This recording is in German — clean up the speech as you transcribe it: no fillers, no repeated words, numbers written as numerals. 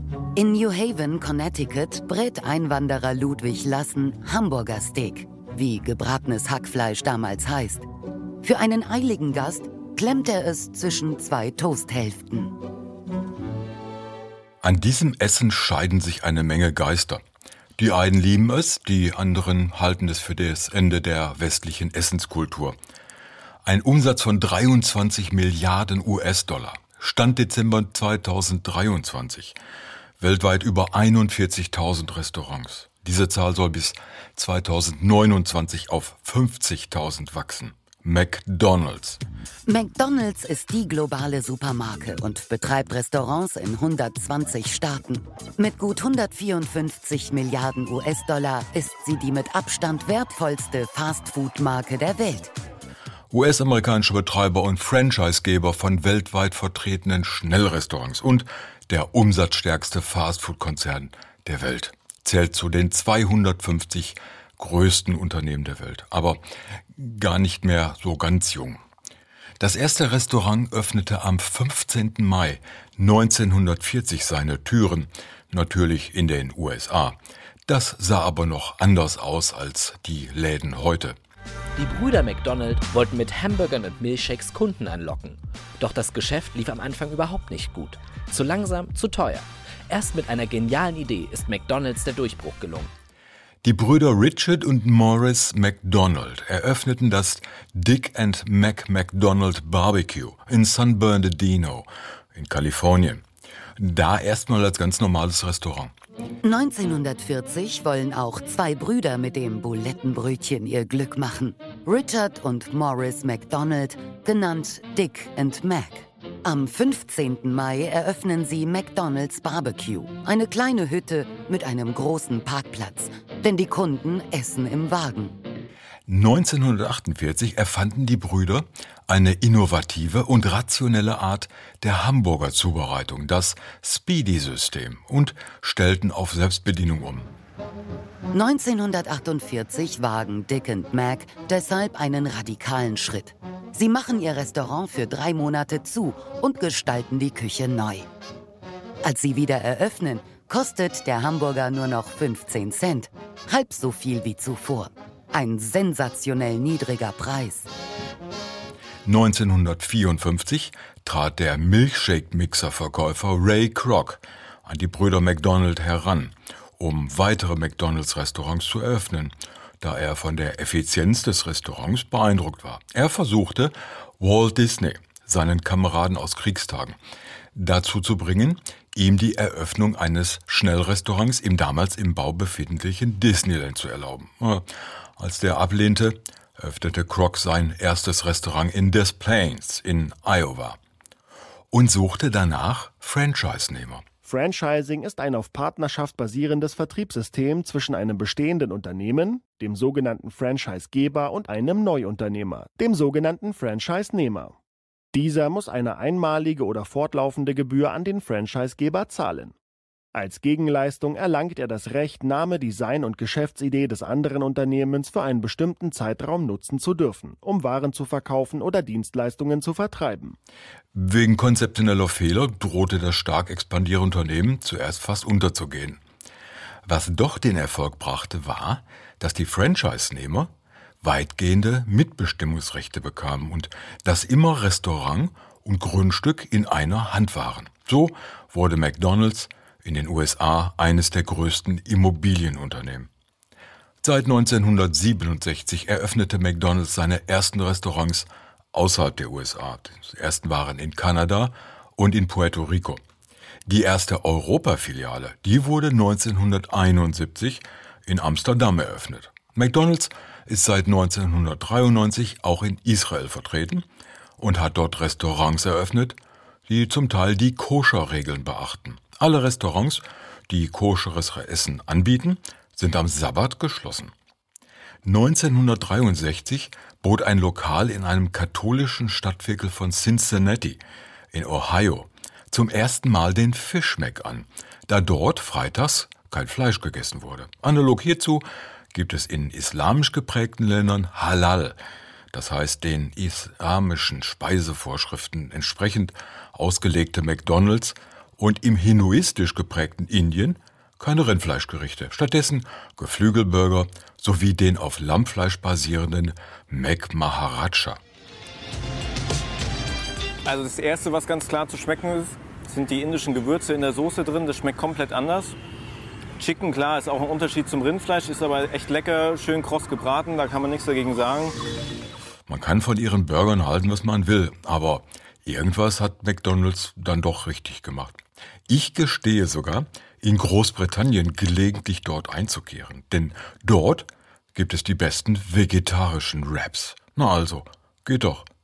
In New Haven, Connecticut, brät Einwanderer Ludwig Lassen Hamburger Steak, wie gebratenes Hackfleisch damals heißt. Für einen eiligen Gast klemmt er es zwischen 2 Toasthälften. An diesem Essen scheiden sich eine Menge Geister. Die einen lieben es, die anderen halten es für das Ende der westlichen Essenskultur. Ein Umsatz von 23 Milliarden US-Dollar. Stand Dezember 2023. Weltweit über 41.000 Restaurants. Diese Zahl soll bis 2029 auf 50.000 wachsen. McDonald's. McDonald's ist die globale Supermarke und betreibt Restaurants in 120 Staaten. Mit gut 154 Milliarden US-Dollar ist sie die mit Abstand wertvollste Fastfood-Marke der Welt. US-amerikanische Betreiber und Franchisegeber von weltweit vertretenen Schnellrestaurants und der umsatzstärkste Fastfood-Konzern der Welt. Zählt zu den 250 größten Unternehmen der Welt, aber gar nicht mehr so ganz jung. Das erste Restaurant öffnete am 15. Mai 1940 seine Türen, natürlich in den USA. Das sah aber noch anders aus als die Läden heute. Die Brüder McDonald wollten mit Hamburgern und Milchshakes Kunden anlocken. Doch das Geschäft lief am Anfang überhaupt nicht gut. Zu langsam, zu teuer. Erst mit einer genialen Idee ist McDonald's der Durchbruch gelungen. Die Brüder Richard und Morris McDonald eröffneten das Dick and Mac McDonald Barbecue in San Bernardino in Kalifornien. Da erstmal als ganz normales Restaurant. 1940 wollen auch 2 Brüder mit dem Bulettenbrötchen ihr Glück machen. Richard und Morris McDonald, genannt Dick and Mac. Am 15. Mai eröffnen sie McDonald's Barbecue, eine kleine Hütte mit einem großen Parkplatz, denn die Kunden essen im Wagen. 1948 erfanden die Brüder eine innovative und rationelle Art der Hamburger-Zubereitung, das Speedy-System, und stellten auf Selbstbedienung um. 1948 wagen Dick and Mac deshalb einen radikalen Schritt. Sie machen ihr Restaurant für 3 Monate zu und gestalten die Küche neu. Als sie wieder eröffnen, kostet der Hamburger nur noch 15 Cent, halb so viel wie zuvor. Ein sensationell niedriger Preis. 1954 trat der Milchshake-Mixer-Verkäufer Ray Kroc an die Brüder McDonald heran, um weitere McDonalds-Restaurants zu eröffnen, da er von der Effizienz des Restaurants beeindruckt war. Er versuchte, Walt Disney, seinen Kameraden aus Kriegstagen, dazu zu bringen, ihm die Eröffnung eines Schnellrestaurants im damals im Bau befindlichen Disneyland zu erlauben. Als der ablehnte, öffnete Kroc sein erstes Restaurant in Des Plaines in Iowa und suchte danach Franchise-Nehmer. Franchising ist ein auf Partnerschaft basierendes Vertriebssystem zwischen einem bestehenden Unternehmen, dem sogenannten Franchisegeber, und einem Neuunternehmer, dem sogenannten Franchise-Nehmer. Dieser muss eine einmalige oder fortlaufende Gebühr an den Franchisegeber zahlen. Als Gegenleistung erlangt er das Recht, Name, Design und Geschäftsidee des anderen Unternehmens für einen bestimmten Zeitraum nutzen zu dürfen, um Waren zu verkaufen oder Dienstleistungen zu vertreiben. Wegen konzeptioneller Fehler drohte das stark expandierende Unternehmen zuerst fast unterzugehen. Was doch den Erfolg brachte, war, dass die Franchise-Nehmer weitgehende Mitbestimmungsrechte bekamen und dass immer Restaurant und Grundstück in einer Hand waren. So wurde McDonald's in den USA eines der größten Immobilienunternehmen. Seit 1967 eröffnete McDonald's seine ersten Restaurants außerhalb der USA. Die ersten waren in Kanada und in Puerto Rico. Die erste Europafiliale, die wurde 1971 in Amsterdam eröffnet. McDonald's ist seit 1993 auch in Israel vertreten und hat dort Restaurants eröffnet, die zum Teil die Koscher-Regeln beachten. Alle Restaurants, die koscheres Essen anbieten, sind am Sabbat geschlossen. 1963 bot ein Lokal in einem katholischen Stadtviertel von Cincinnati in Ohio zum ersten Mal den Fischmeck an, da dort freitags kein Fleisch gegessen wurde. Analog hierzu gibt es in islamisch geprägten Ländern Halal, das heißt den islamischen Speisevorschriften entsprechend ausgelegte McDonald's Und im hinduistisch geprägten Indien keine Rindfleischgerichte, stattdessen Geflügelburger sowie den auf Lammfleisch basierenden Mac Maharaja. Also das Erste, was ganz klar zu schmecken ist, sind die indischen Gewürze in der Soße drin. Das schmeckt komplett anders. Chicken, klar, ist auch ein Unterschied zum Rindfleisch, ist aber echt lecker, schön kross gebraten, da kann man nichts dagegen sagen. Man kann von ihren Burgern halten, was man will, aber irgendwas hat McDonald's dann doch richtig gemacht. Ich gestehe sogar, in Großbritannien gelegentlich dort einzukehren, denn dort gibt es die besten vegetarischen Wraps. Na also, geht doch.